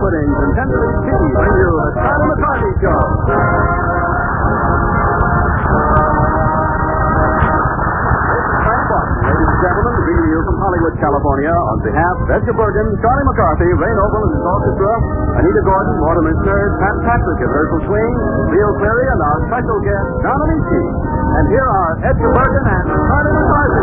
Pudding and Tenderly Tea bring you the Charlie McCarthy Show. Ladies and gentlemen, greeting you from Hollywood, California, on behalf of Edgar Bergen, Charlie McCarthy, Ray Noble and his orchestra, Anita Gordon, Mortimer Stern, Pat Patrick at Herschel Swing, Leo Cleary, and our special guest, Don Amici. And here are Edgar Bergen and Charlie McCarthy.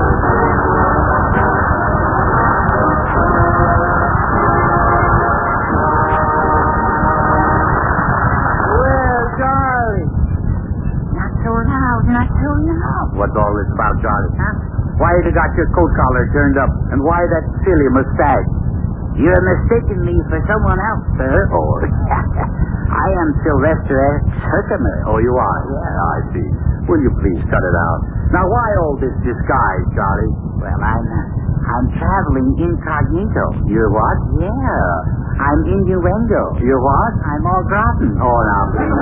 Well, Charlie. Not so loud, not so loud. What's all this about, Charlie? Huh? Why you got your coat collar turned up? And why that silly mustache? You're mistaking me for someone else, sir. Oh, I am Sylvester X. Herkimer. Oh, you are? Yeah. I see. Will you please cut it out? Now, why all this disguise, Charlie? Well, I'm traveling incognito. You're what? Yeah. I'm innuendo. You're what? I'm all gratin. Oh, now, please.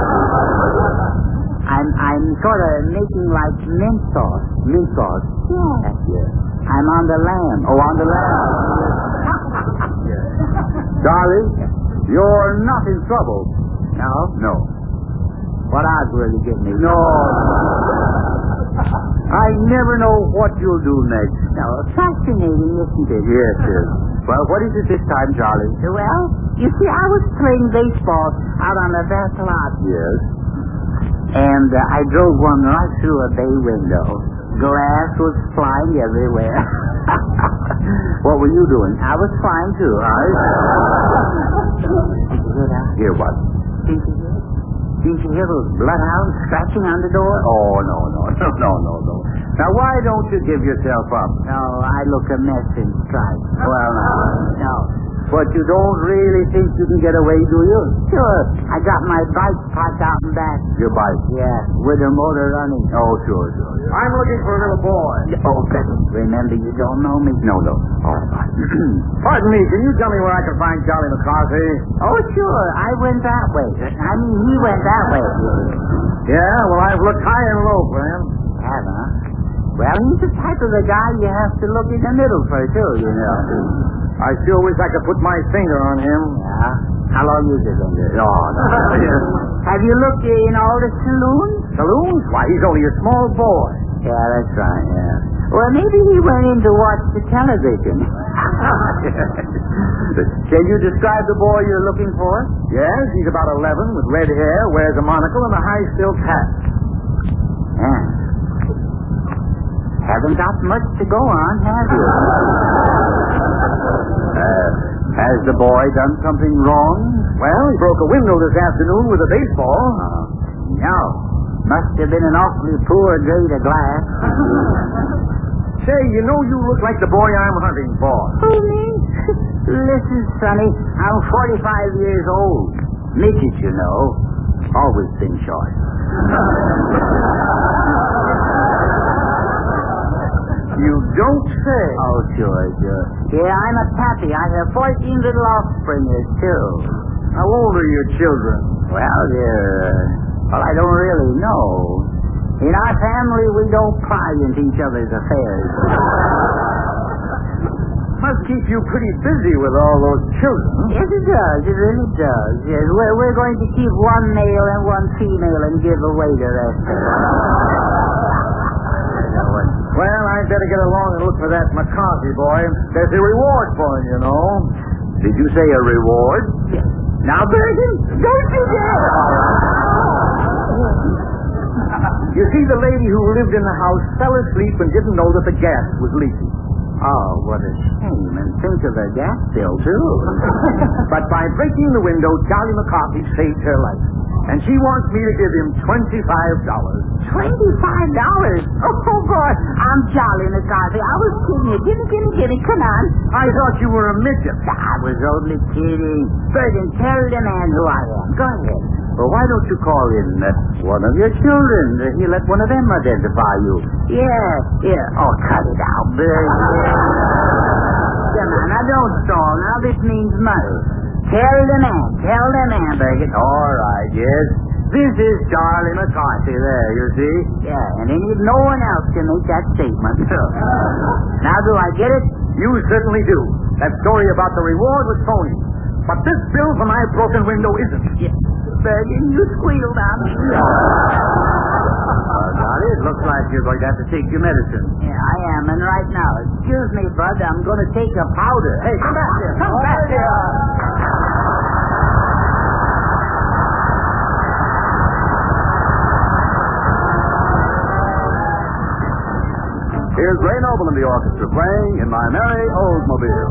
I'm sort of making like mint sauce. Mint sauce? Yeah. I'm on the lamb. Oh, on the lamb. Charlie, you're not in trouble. No? No. What odds will you give me? No. I never know what you'll do next. No, fascinating, isn't it? Yes, yes. Well, what is it this time, Charlie? Well, you see, I was playing baseball out on the back lot. Yes. And I drove one right through a bay window. Glass was flying everywhere. What were you doing? I was flying too, huh? Did you hear that? Hear what? Didn't you hear those bloodhounds scratching on the door? Oh, no. Now, why don't you give yourself up? No, I look a mess in stripes. Well, now. No. But you don't really think you can get away, do you? Sure. I got my bike parked out in back. Your bike? Yeah, with the motor running. Oh, sure. I'm looking for a little boy. Oh, remember, you don't know me. No. All right. Pardon me, can you tell me where I can find Charlie McCarthy? Oh, sure. I went that way. I mean, he went that way. Yeah, well, I've looked high and low for him. Have, huh? Well, he's the type of the guy you have to look in the middle for, too, you know. I sure wish I could put my finger on him. Yeah? How long is it, then? No. Have you looked in all the saloons? Saloons? Why, he's only a small boy. Yeah, that's right, yeah. Well, maybe he went in to watch the television. Can you describe the boy you're looking for? Yes, he's about 11, with red hair, wears a monocle and a high silk hat. Yeah. Haven't got much to go on, have you? Has the boy done something wrong? Well, he broke a window this afternoon with a baseball. No. Must have been an awfully poor grade of glass. Say, you know you look like the boy I'm hunting for. Who, me? Listen, Sonny, I'm 45 years old. Midget, you know. Always been short. You don't say. Oh, sure. Yeah, I'm a pappy. I have 14 little offspringers, too. How old are your children? Well, I don't really know. In our family, we don't pry into each other's affairs. Must keep you pretty busy with all those children. Yes, it does. It really does. Yes, we're going to keep one male and one female and give away the rest of them. Well, I'd better get along and look for that McCarthy boy. There's a reward for him, you know. Did you say a reward? Yes. Now, Bergen, don't you dare! You see, the lady who lived in the house fell asleep and didn't know that the gas was leaking. Oh, what a shame. And think of the gas bill, too. But by breaking the window, Charlie McCarthy saved her life. And she wants me to give him $25. $25? Oh, boy. I'm Charlie McCarthy. I was kidding you. Gimme. Come on. I thought you were a midget. I was only kidding. Bergen, tell the man who I am. Go ahead. Well, why don't you call in one of your children? He'll let one of them identify you. Yeah. Oh, cut it out, Bergen. Come on, now don't stall. Now this means money. Tell the man, Bergen. All right, yes. This is Charlie McCarthy there, you see. Yeah, and no one else can make that statement. Now, do I get it? You certainly do. That story about the reward was phony. But this bill for my broken window isn't. Yeah. Bergen, you squealed on me. Johnny, it looks like you're going to have to take your medicine. Yeah, I am, and right now. Excuse me, Bud, I'm going to take a powder. Hey, come back here. Come back here. Here's Ray Noble and the orchestra playing In My Merry Oldsmobile.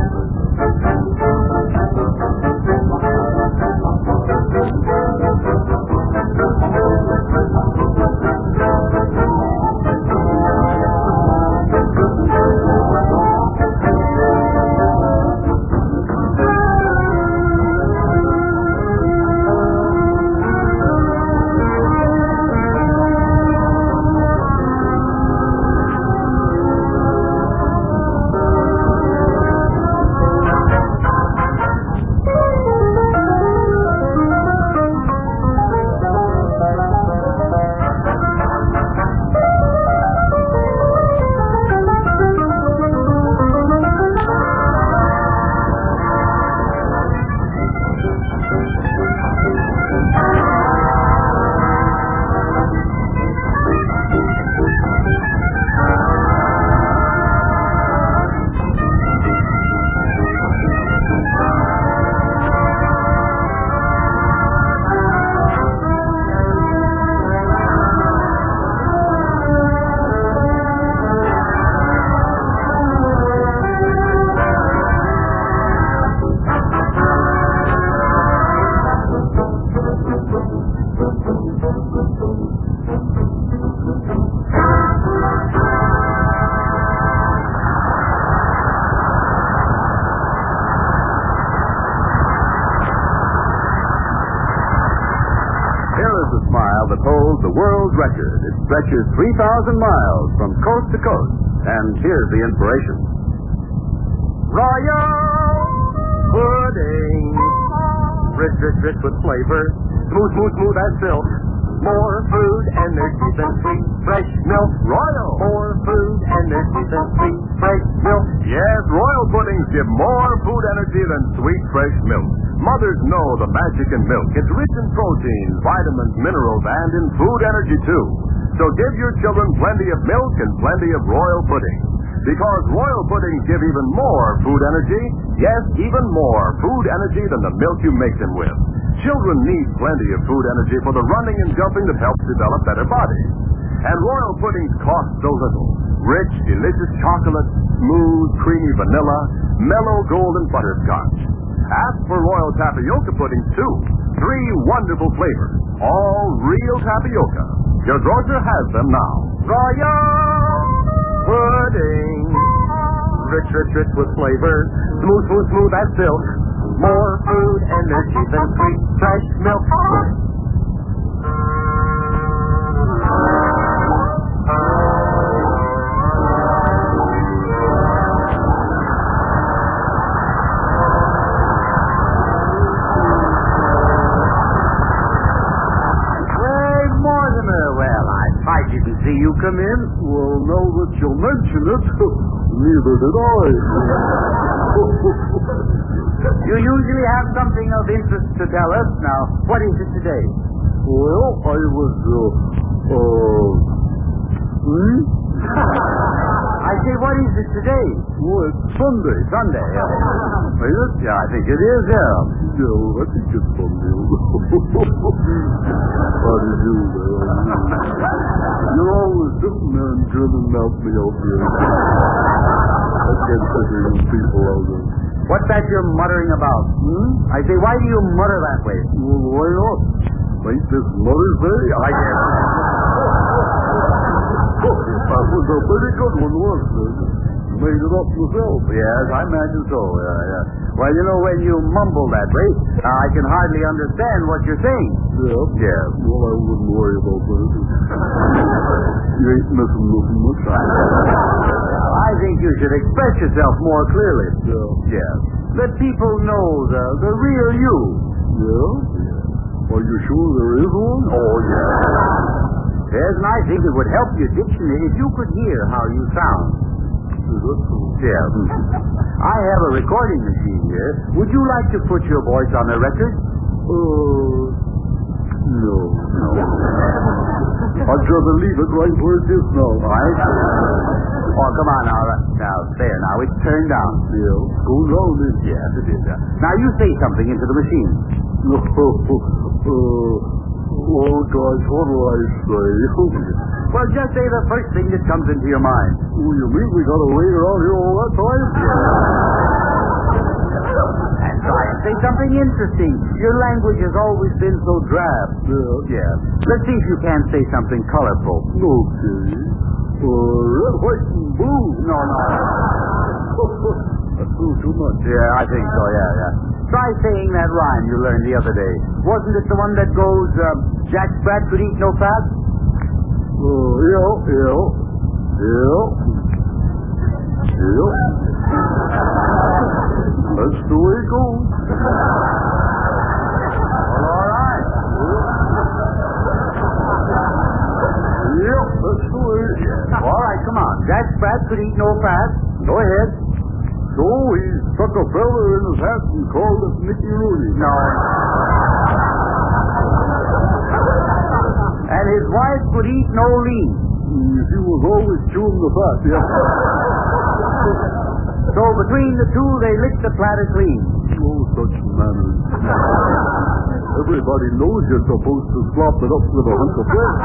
That holds the world's record. It stretches 3,000 miles from coast to coast. And here's the inspiration. Royal pudding. Rich, rich, rich with flavor. Smooth, smooth, smooth as silk. More food, energy than sweet, fresh milk. Royal. More food, energy than sweet, fresh milk. Yes, Royal puddings give more food energy than sweet, fresh milk. Mothers know the magic in milk. It's rich in proteins, vitamins, minerals, and in food energy, too. So give your children plenty of milk and plenty of Royal pudding. Because Royal puddings give even more food energy, yes, even more food energy than the milk you make them with. Children need plenty of food energy for the running and jumping that helps develop better bodies. And Royal puddings cost so little. Rich, delicious chocolate, smooth, creamy vanilla, mellow golden butterscotch. Ask for Royal Tapioca puddings, too. 3 wonderful flavors. All real tapioca. Your grocer has them now. Royal pudding. Rich, rich, rich with flavor. Smooth, smooth, smooth as silk. More food energy than sweet, fresh milk. Didn't see you come in. Well, now that you mention it, neither did I. You usually have something of interest to tell us. Now, what is it today? Well, I was, I say, what is it today? Well, it's Sunday. Sunday. Is it? Yeah, I think it is, yeah. Yeah, I think it's Sunday. How do you do that? You're always sitting there and dribbling out me out here. I can't figure you people out there. What's that you're muttering about? I say, why do you mutter that way? Well, why not? Ain't this Mother's Day? I guess. That was a pretty good one, wasn't it? Made it up myself. Yes, I imagine so. Yeah. Well, you know, when you mumble that way, I can hardly understand what you're saying. Yeah? Yeah. Well, I wouldn't worry about that. You ain't missing nothing much. I think you should express yourself more clearly. Yeah. Yeah. Let people know the real you. Yeah? Are you sure there is one? Oh, yeah. Yes, and I think it would help your dictionary if you could hear how you sound. That's all. Yeah. I have a recording machine here. Would you like to put your voice on a record? No. I'd rather leave it right where it is now. Right? Oh, come on now. Now, there now. It's turned down. Yeah, it's going round it. Yes, it is. Now, you say something into the machine. Oh, gosh, what do I say? Well, just say the first thing that comes into your mind. Oh, you mean we got to wait around here all that time? And try and say something interesting. Your language has always been so drab. Yeah. Let's see if you can say something colorful. Okay. Red, white, and blue. No. That's too much. Yeah, I think so, yeah. Try saying that rhyme you learned the other day. Wasn't it the one that goes, Jack Sprat could eat no fat? Yeah. That's the way it goes. Well, all right. Yep, that's the way. All right, come on. Jack Sprat could eat no fat. Go ahead. So he stuck a feather in his hat and called it Mickey Rooney. No. And his wife could eat no lean. She was always chewing the fat, yeah. So between the two, they licked the platter clean. Oh, such manners. Everybody knows you're supposed to slop it up with a hunk of bread.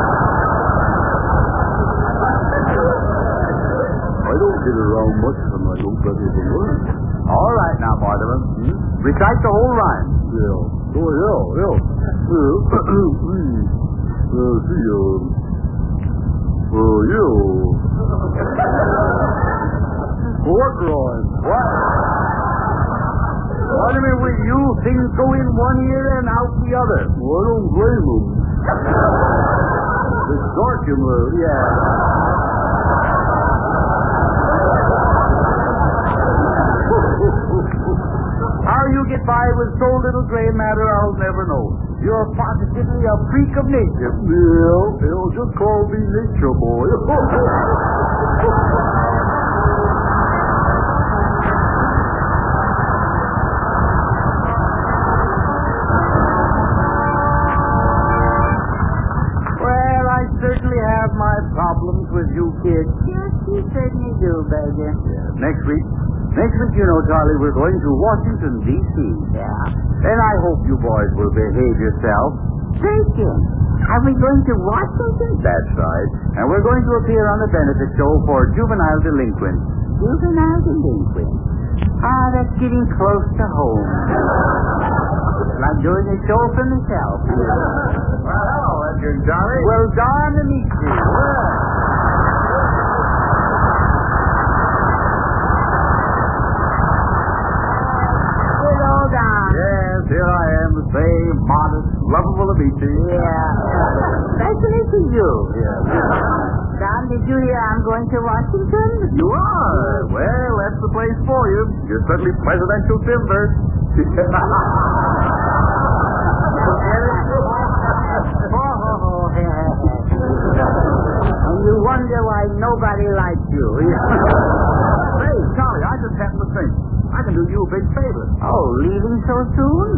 I don't get around much, and I don't better than learn. All right now, Barnum. Recite the whole rhyme. Yeah. Oh, yeah. What rhyme? What? What do you mean with you? Things go in one ear and out the other. Well, I don't blame them. It's dark in there. Yeah. How you get by with so little gray matter, I'll never know. You're positively a freak of nature. Yeah, they'll just call me Nature Boy. Well, I certainly have my problems with you kids. Yes, you certainly do, Berger. Next week, you know, Charlie, we're going to Washington, D.C. Yeah. And I hope you boys will behave yourself. Berger, are we going to Washington? That's right. And we're going to appear on the benefit show for juvenile delinquents. Juvenile delinquent. Ah, that's getting close to home. Like doing a show for myself. Well, hello, Edgar and Charlie. Well, darn to meet you. Hello, Don. Yes, here I am, the same modest, lovable Amici. Yeah. Nice to meet you. Yes. Don, did you hear I'm going to Washington? You are? Well, that's the place for you. You're certainly presidential timber. And you wonder why nobody likes you. Hey, Charlie, I just happened to think. I can do you a big favor. Oh, leaving so soon?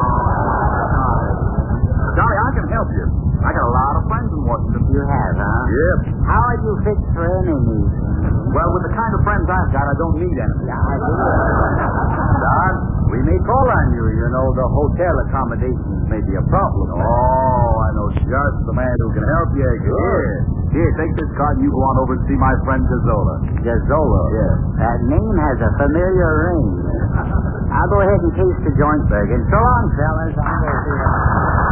Charlie, I can help you. I got a lot of friends in Washington. You have, huh? Yep. How are you fixed for enemies? Well, with the kind of friends I've got, I don't need enemies. Yeah, I do. Don, we may call on you. You know, the hotel accommodations may be a problem. Oh, I know just the man who can help you. Here, take this card and you go on over and see my friend Jazola. Jazola? Yeah. That name has a familiar ring. I'll go ahead and taste the joint, Bergen. So long, fellas. I'll go see you.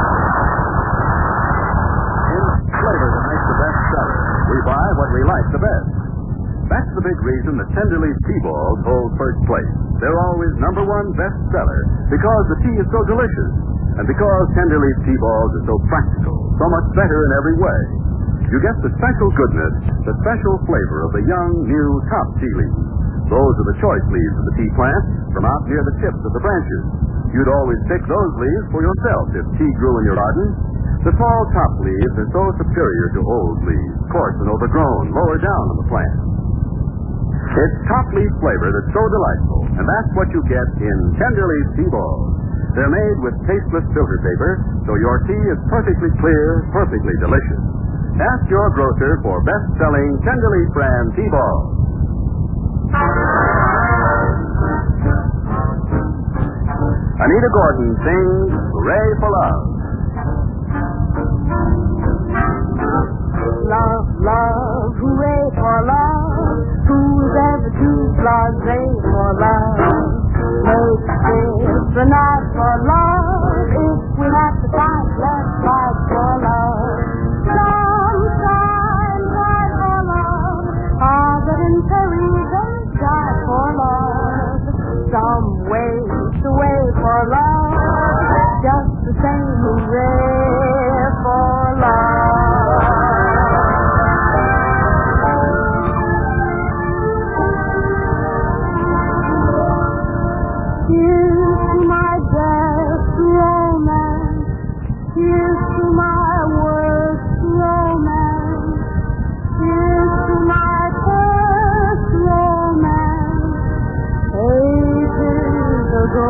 Flavor that makes the best seller. We buy what we like the best. That's the big reason that Tenderleaf tea balls hold first place. They're always number one best seller because the tea is so delicious and because Tenderleaf tea balls are so practical, so much better in every way. You get the special goodness, the special flavor of the young, new top tea leaves. Those are the choice leaves of the tea plant from out near the tips of the branches. You'd always pick those leaves for yourself if tea grew in your garden. The small top leaves are so superior to old leaves, coarse and overgrown, lower down on the plant. It's top leaf flavor that's so delightful, and that's what you get in Tenderleaf tea balls. They're made with tasteless filter paper, so your tea is perfectly clear, perfectly delicious. Ask your grocer for best-selling Tenderleaf brand tea balls. Anita Gordon sings Hooray for Love. Love, love, hooray for love. Who's ever too blasé for love? Make this the night for love. If we have to fight, let's fight for love. Sunshine, fight for love. Harder and Parisian, die for love. Some ways away for love. Just the same, hooray for love. Here's to my best romance. Here's to my worst romance. Here's to my first romance. Ages ago.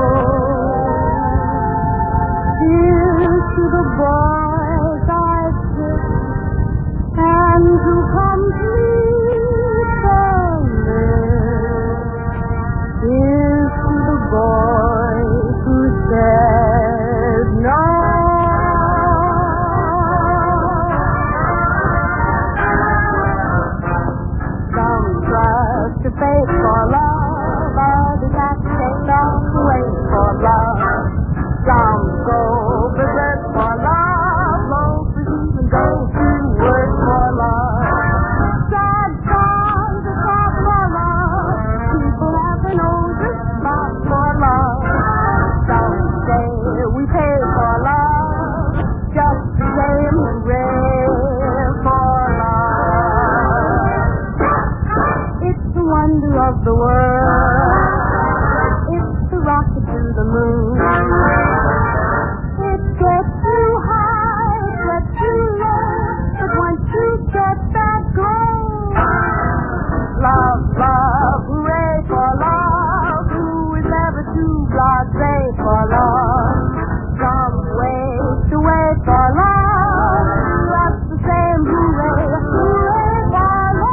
Here's to the boys I kissed and to complete the list. Here's to the boy who said no. Some trust to fate for love, others have to take long to wait for love. Some go berserk for love, most even go to work for love. Sad songs are sad for love. People have their noses spot for love. Some say we pay for love, just the same hooray for love. It's the wonder of the world. It's the rocket to the moon. It gets too high, it gets too low, but once you get that glow, love, love, hooray for love. Who is ever too blasé for love? Some ways to wait for love. That's the same, hooray, hooray for love.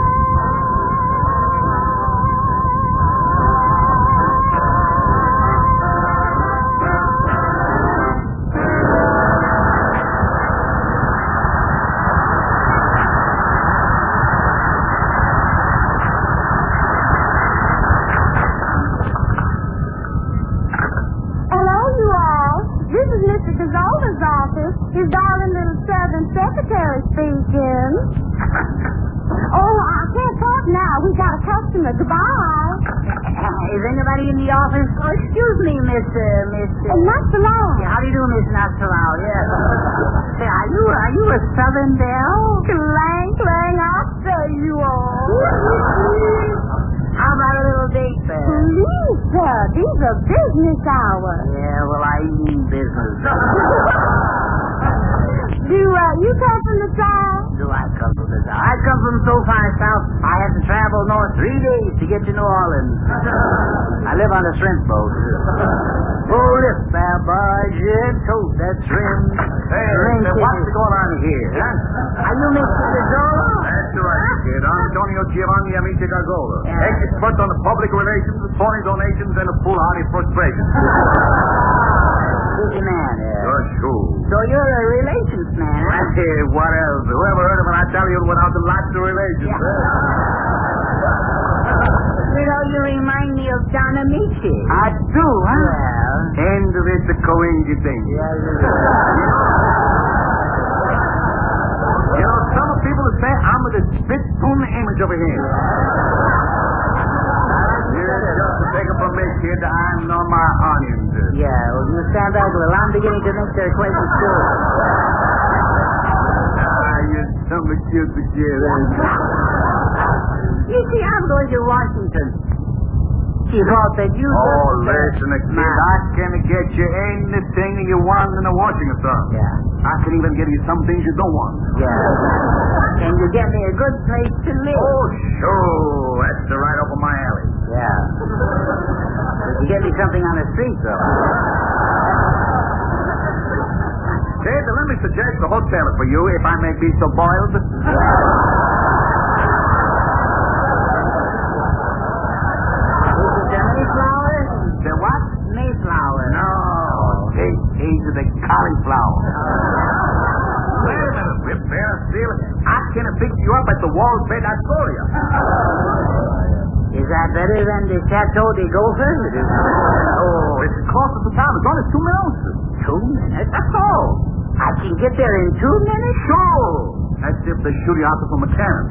Hello, you all. This is Mr. Gazola's office. His darling little Southern secretary speaking. Oh, I can't talk now. We got a customer. Goodbye. Is anybody in the office? Oh, excuse me, Miss. Not so long. Yeah, how do you do, Miss Not So Loud? Yeah. Say, are you a Southern belle? Clang, clang, I say you all. How about a little date there? Please, sir, these are business hours. Yeah, well, I mean business. Do you come from the South? Do I come from the South? I come from so far south, I had to travel north 3 days to get to New Orleans. I live on a shrimp boat. Oh, lift that barge and tote that shrimp. Hey, what's going on here, huh? Are you Mr. Gazola? That's right, kid. I'm Antonio Giovanni Amici Gargola. Expert on the public relations, phony donations, and the foolhardy frustration. Busy man, Sure. So you're a relations man, huh? Hey, what else? Whoever heard of it, I tell you, without the lots of relations. Yeah. You know, you remind me of Don Amici. I do, huh? Well. End of it, the coincidence. You know, some people say I'm the spit-spoon image over here. You're just to take it from me, kid. I'm on my onions. Yeah, well, you stand back a little. I'm beginning to make their acquaintance, too. You some cute kid. You see, I'm going to Washington. She thought that you... Oh, listen, kid, I can get you anything you want in Washington. Yeah. I can even get you some things you don't want. Yeah. Can you get me a good place to live? Oh, sure. As You get me something on the street, though. Kid, let me suggest a hotel for you, if I may be so boiled. Mayflower? The what? Mayflower. No, these are the cauliflower. Wait a minute, Rip Bear, Steel. I can fix you up at the Wall's Bed Astoria. Is that better than the Chateau de Gopher? Oh, it's close to town. It's only 2 minutes. 2 minutes? That's all. I can get there in 2 minutes? Sure. That's if they shoot you out from a cannon.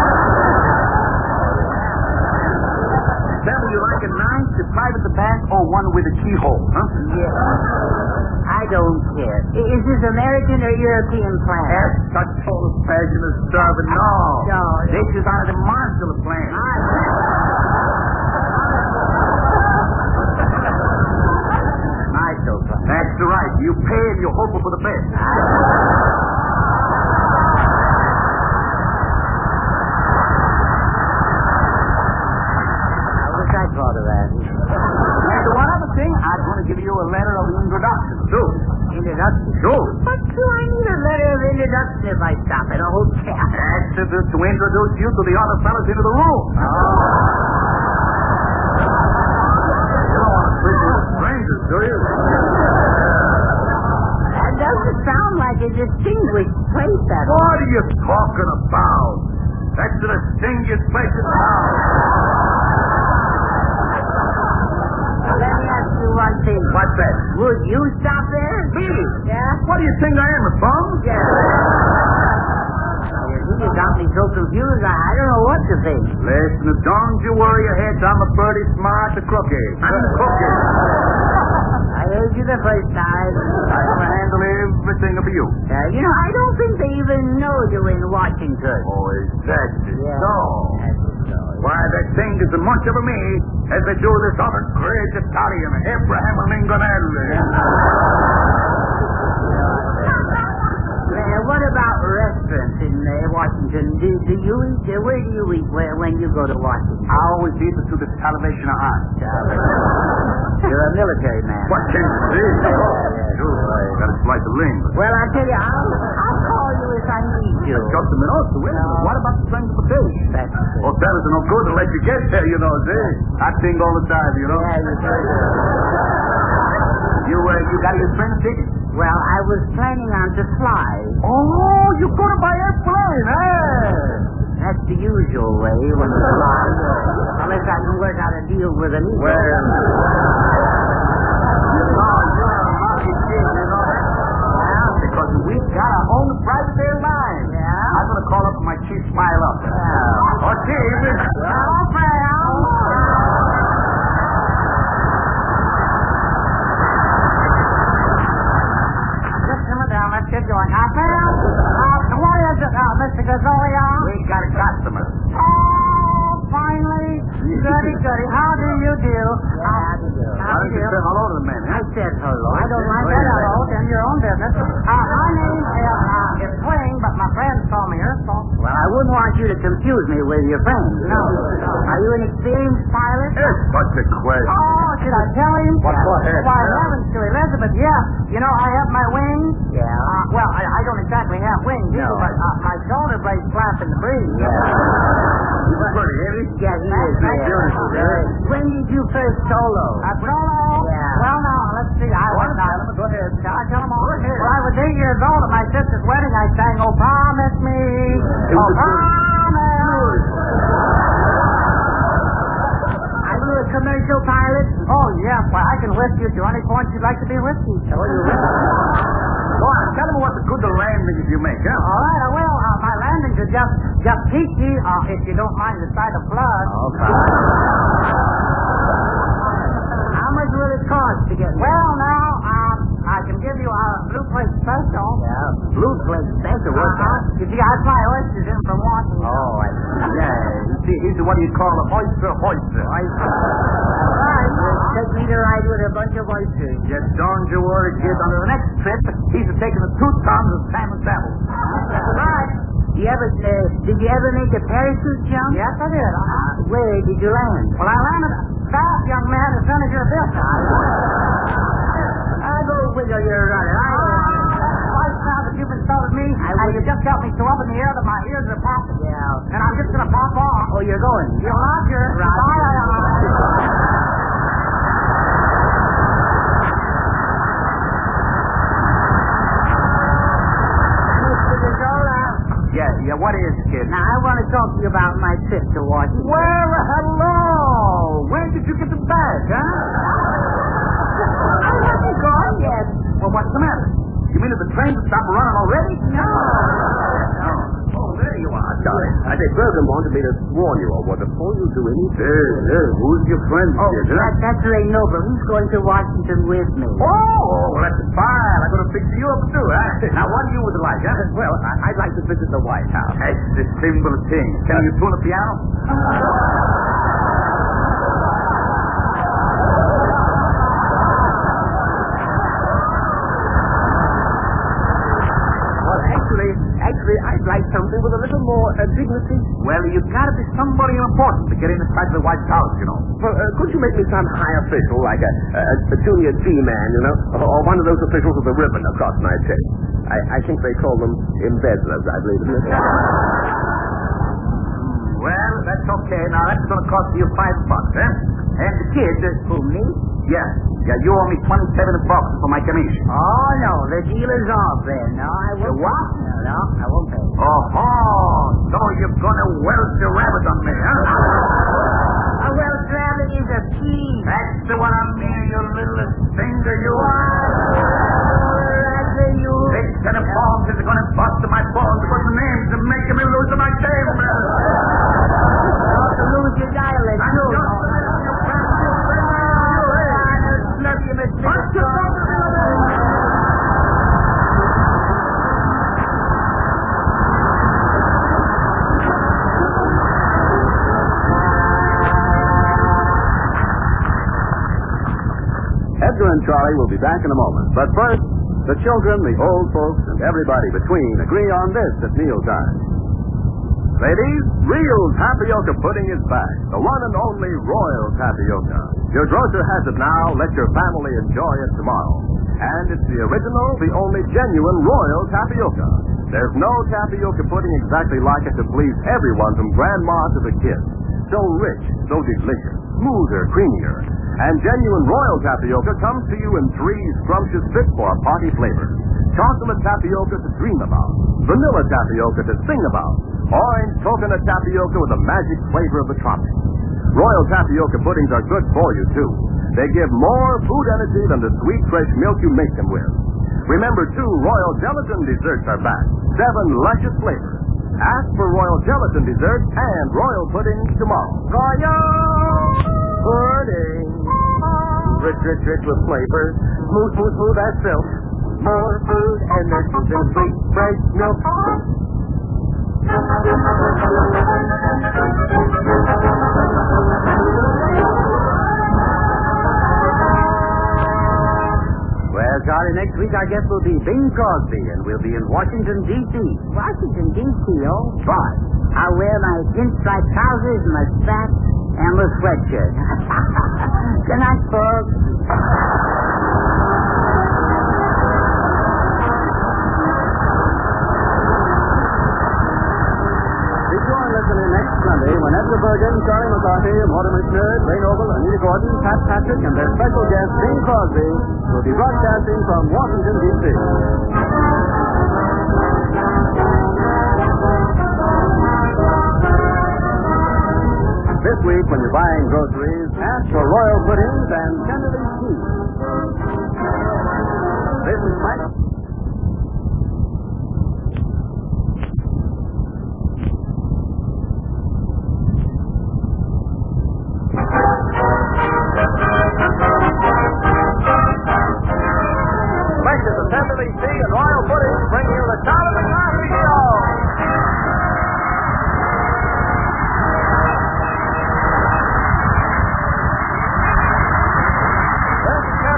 Tell me, you like a nice, the private the bank, or one with a keyhole, huh? Yeah. I don't care. Is this American or European plan? That's such old-fashioned as starving. No. No. This is out of the Marshall plan. Marshall plan. That's right. You pay and you hope for the best. I thought of that. And one other thing, I'm going to give you a letter of introduction, too. Introduction? Sure. What do I need a letter of introduction if I stop at a hotel? That's to introduce you to the other fellas into the room. Oh. You don't want to treat you as strangers, do you? That doesn't sound like a distinguished place at all. What are you talking about? That's the distinguished place in town. Let me ask you one thing. What's that? Would you stop there? Me? Yeah? What do you think I am, a bum? Yeah. You got me so confused, I don't know what to think. Listen, don't you worry your head. I'm a birdie smart to crookie. I'm a crookie. I heard you the first time. I can handle everything for you. I don't think they even know you in Washington. Oh, is that Yeah. so? Why, that thing is as much of me as they do this other great Italian, Abraham Lincoln Adler. What about restaurants in Washington? Do you eat? Where do you eat when you go to Washington? I always eat it to the Salvation Army. You're a military man. What can you see? Sure, I got a slice of ling. Well, I tell you, I'll call you if I need you. Just a minute, also. Wait a minute. What about the transportation? That's good. Hotel is no good unless you get there, see? I think all the time, Yeah, you do. You got your train ticket? Well, I was planning on to fly. Oh, you're going to buy airplane, eh? That's the usual way when you fly. Unless I can work out a deal with an eagle. Well, you're a lucky kid, Well, because we got our own private airline. Yeah? I'm going to call up my chief smile up. Well. Okay, Let's get going. What is it, Mr. Gazzolia? we got a customer. Oh, finally. Goody. How do you do? Why don't you say hello to the man, I huh? said hello. I don't mind that hello. Then your own business. My name is Swing, but my friends call me Earthball. Well, I wouldn't want you to confuse me with your friends. No. Are you an experienced pilot? It's such a question. Oh, should I tell him? What, go ahead. Why, heavens to Elizabeth, yeah. I have my wings. Yeah. Well, I don't exactly have wings either, but my shoulder blades flap in the breeze. Yeah. He's pretty heavy. Yeah, he is. That's beautiful, really. When did you first solo? Solo? Yeah. Well, now, let's see. I was Go ahead. Shall I tell them all? Well, I was 8 years old at my sister's wedding. I sang, "Oh, promise me, oh, promise." Are you a commercial pilot? Oh, yes. Well, I can whisk you to any point you'd like to be whiskey. Oh, you will. Go on, tell them what the good landings you make, huh? All right, I will. My landings are just peachy, if you don't mind the sight of blood. Okay. How much will it cost to get? Well, now, I can give you a blue plate special. Yeah. Blue plate special. What's that? You see, I fly oysters in from Washington. Oh, I see. Yeah, he's what you call a oyster. All right. Take me to ride with a bunch of oysters. Just don't you worry, kid. On the next trip, he's taking the 2 tons of salmon saddles. That's right. Did you ever make a parachute jump? Yes, I did. Where did you land? Well, I landed Stop, young man. It's none of your business. I go wiggle your running. Twice now that you've insulted me, and you just got me so up in the air that my ears are popping. Yeah. And I'm just going to pop off. Oh, you're going? You're Roger. Bye. Yeah, what is, kid? Now, I want to talk to you about my trip to Washington. Well, hello. Where did you get the bag, huh? I haven't gone yet. Well, what's the matter? You mean that the train stopped running already? No. Oh, there you are, Charlie. I say, Bergen wanted me to warn you of what before you do anything. Who's your friend, kid, huh? That's Ray Noble. He's going to Washington with me. Oh, well, that's fine. I'm going to fix you up, too, huh? Now, what you would like, huh? Well, I'd like to visit the White House. That's the simple thing. Can you tune a piano? Actually, I'd like something with a little more dignity. Well, you've got to be somebody important to get inside the White House, you know. Well, could you make me some high official, like a junior G-man, you know, or one of those officials with a ribbon across my chest? I think they call them embezzlers, I believe, isn't it? Well, that's okay. Now, that's going to cost you $5, eh? And the kid... Who, me? Yeah, you owe me $27 for my commission. Oh, no, the deal is off then. No, I won't. The what? No, I won't pay. Oh, so you're going to welt your rabbit on me, huh? A Welsh rabbit is a pea. That's the one I mean, you little finger, you are. You. This kind of forms is going to bust my balls because the names are making me lose my game. To lose your dialect, I'm too. just Edgar and Charlie will be back in a moment. But first, the children, the old folks, and everybody between agree on this at mealtime. Ladies, real tapioca pudding is back. The one and only Royal Tapioca. Your grocer has it now. Let your family enjoy it tomorrow. And it's the original, the only genuine Royal Tapioca. There's no tapioca pudding exactly like it to please everyone from grandma to the kids. So rich, so delicious, smoother, creamier. And genuine Royal Tapioca comes to you in 3 scrumptious fit-for-party flavors. Chocolate tapioca to dream about. Vanilla tapioca to sing about. Orange coconut tapioca with the magic flavor of the tropics. Royal Tapioca puddings are good for you, too. They give more food energy than the sweet, fresh milk you make them with. Remember, too, Royal Gelatin desserts are back. 7 luscious flavors. Ask for Royal Gelatin dessert and Royal pudding tomorrow. Royal pudding. Rich with flavor. Smooth as silk. More food and nurses and sweet, fresh milk. Well, Charlie, next week I guess we'll be Bing Crosby, and we'll be in Washington, D.C. Washington, D.C., oh? Why? I'll wear my pinstripe trousers, my spats, and my sweatshirt. Good night, folks. Listening next Sunday when Edgar Bergen, Charlie McCarthy, Mortimer Snerd, Ray Noble, Anita Gordon, Pat Patrick, and their special guest, Bing Crosby, will be broadcasting from Washington, D.C. This week, when you're buying groceries, ask for Royal puddings and tenderly sweet. This is Mike. Tenderly Tea and Royal Pudding bring you the Charlie McCarthy Show. This is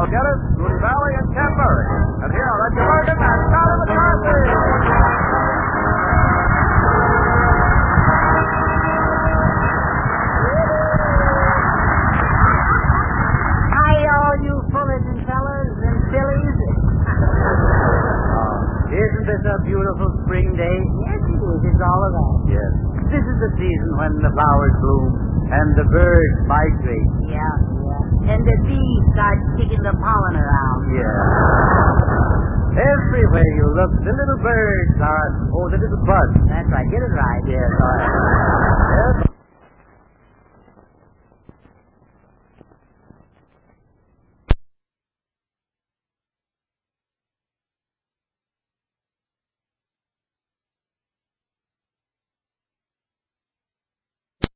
Geddes, Moody Valley, and Ken Murray. And here are Reggie Morgan and Charlie McCarthy. Hi, all you Fullerton fellas and sillies. Isn't this a beautiful spring day? Yes, it is. It's all of that. Yes. This is the season when the flowers bloom and the birds migrate. Yeah. And the bees start kicking the pollen around. Yeah. Everywhere you look, the little birds are... Oh, the little bugs. That's right. Get it right. Yes, all right.